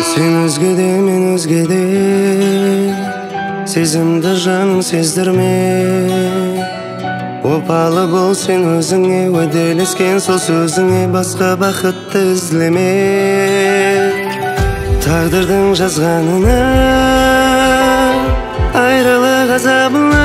Sen özgede, men özgede, сезімді жаның сездірме. Опалы бол сен өзіңе, уәделескен сол сөзіңе, басқа бақытты іздеме. Тағдырдың жазғанына, айрылық азабына,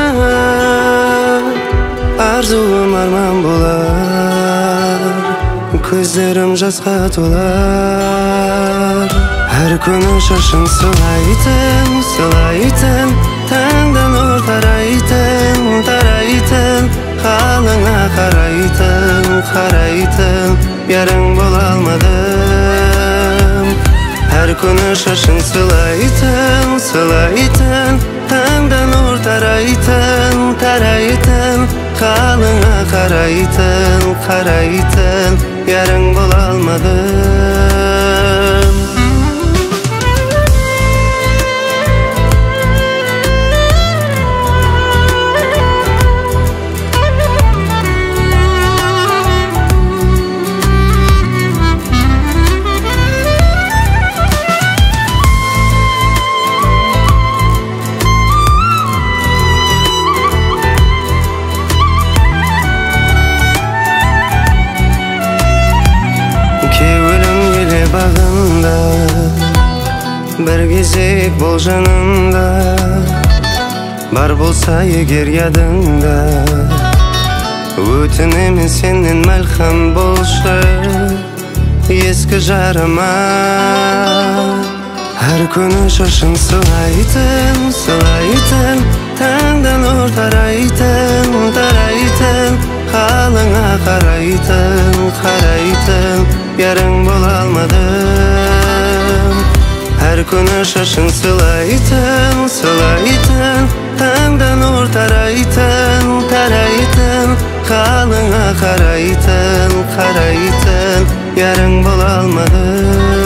арзуым арман болар, көздерім жасқа толар. Әр күні шашың сылайтын, сылайтын, таңдан нұр тарайтын, тарайтын, қалыңа қарайтын, қарайтын, ярың бола алмадым. Әр күні шашың сылайтын, сылайтын, таңдан нұр тарайтын, тарайтын, қалыңа қарайтын, қарайтын, ярың бола алмадым. Бағында бір кезек бол жанымда, бар болса егер ядыңда, өтінемін сенен мәлхам болшы ескі жарыма. Әр күні шашың сылайтын, сылайтын, таңдан нұр тарайтын, тарайтын, қалыңа қарайтын, қарайтын, ярың бола алмадым. Әр күні шашың сылайтын, сылайтын, таңдан нұр тарайтын, тарайтын, қалыңа қарайтын, қарайтын, ярың бола алмадым.